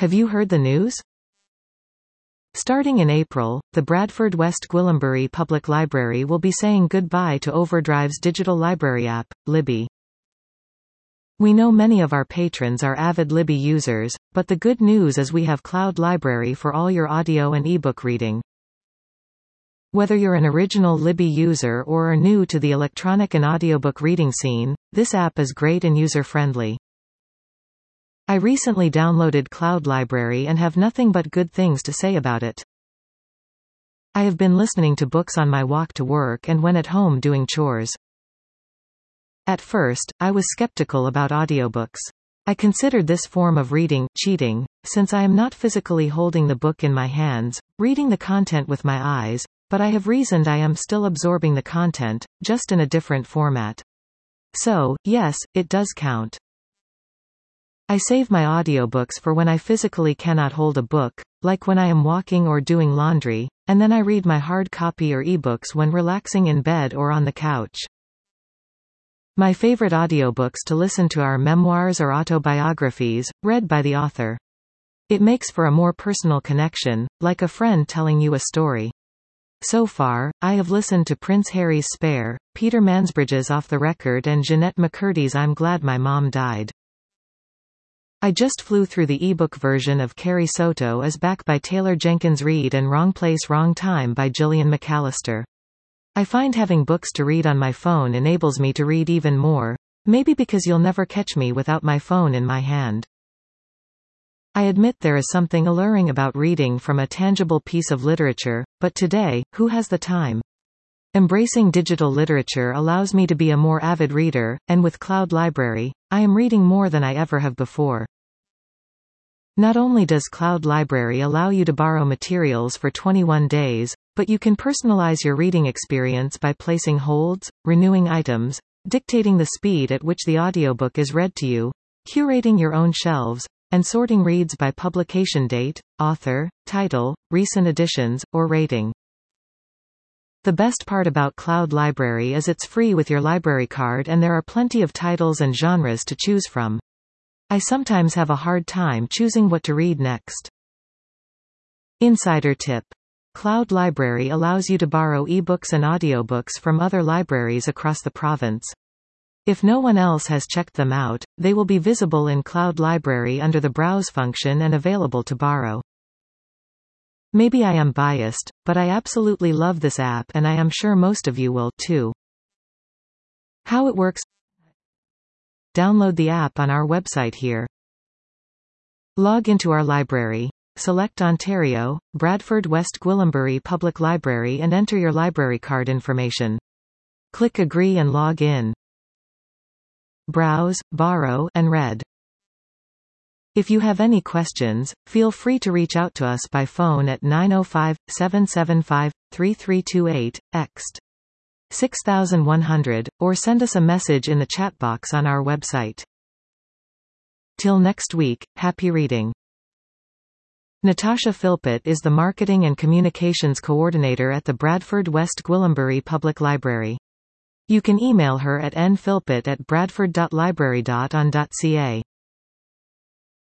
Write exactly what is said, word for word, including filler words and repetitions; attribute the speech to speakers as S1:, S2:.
S1: Have you heard the news? Starting in April, the Bradford West Gwillimbury Public Library will be saying goodbye to Overdrive's digital library app, Libby. We know many of our patrons are avid Libby users, but the good news is we have Cloud Library for all your audio and ebook reading. Whether you're an original Libby user or are new to the electronic and audiobook reading scene, this app is great and user-friendly. I recently downloaded Cloud Library and have nothing but good things to say about it. I have been listening to books on my walk to work and when at home doing chores. At first, I was skeptical about audiobooks. I considered this form of reading cheating, since I am not physically holding the book in my hands, reading the content with my eyes, but I have reasoned I am still absorbing the content, just in a different format. So, yes, it does count. I save my audiobooks for when I physically cannot hold a book, like when I am walking or doing laundry, and then I read my hard copy or ebooks when relaxing in bed or on the couch. My favorite audiobooks to listen to are memoirs or autobiographies, read by the author. It makes for a more personal connection, like a friend telling you a story. So far, I have listened to Prince Harry's Spare, Peter Mansbridge's Off the Record and Jeanette McCurdy's I'm Glad My Mom Died. I just flew through the ebook version of Carrie Soto is Back by Taylor Jenkins Reid and Wrong Place Wrong Time by Gillian McAllister. I find having books to read on my phone enables me to read even more, maybe because you'll never catch me without my phone in my hand. I admit there is something alluring about reading from a tangible piece of literature, but today, who has the time? Embracing digital literature allows me to be a more avid reader, and with Cloud Library, I am reading more than I ever have before. Not only does Cloud Library allow you to borrow materials for twenty-one days, but you can personalize your reading experience by placing holds, renewing items, dictating the speed at which the audiobook is read to you, curating your own shelves, and sorting reads by publication date, author, title, recent editions, or rating. The best part about Cloud Library is it's free with your library card and there are plenty of titles and genres to choose from. I sometimes have a hard time choosing what to read next. Insider tip. Cloud Library allows you to borrow ebooks and audiobooks from other libraries across the province. If no one else has checked them out, they will be visible in Cloud Library under the Browse function and available to borrow. Maybe I am biased, but I absolutely love this app and I am sure most of you will, too. How it works? Download the app on our website here. Log into our library. Select Ontario, Bradford West Gwillimbury Public Library and enter your library card information. Click Agree and log in. Browse, borrow, and read. If you have any questions, feel free to reach out to us by phone at nine oh five, seven seven five, three three two eight, ext. six one hundred, or send us a message in the chat box on our website. Till next week, happy reading. Natasha Philpott is the Marketing and Communications Coordinator at the Bradford West Gwillimbury Public Library. You can email her at n philpott at bradford dot library dot on dot c a.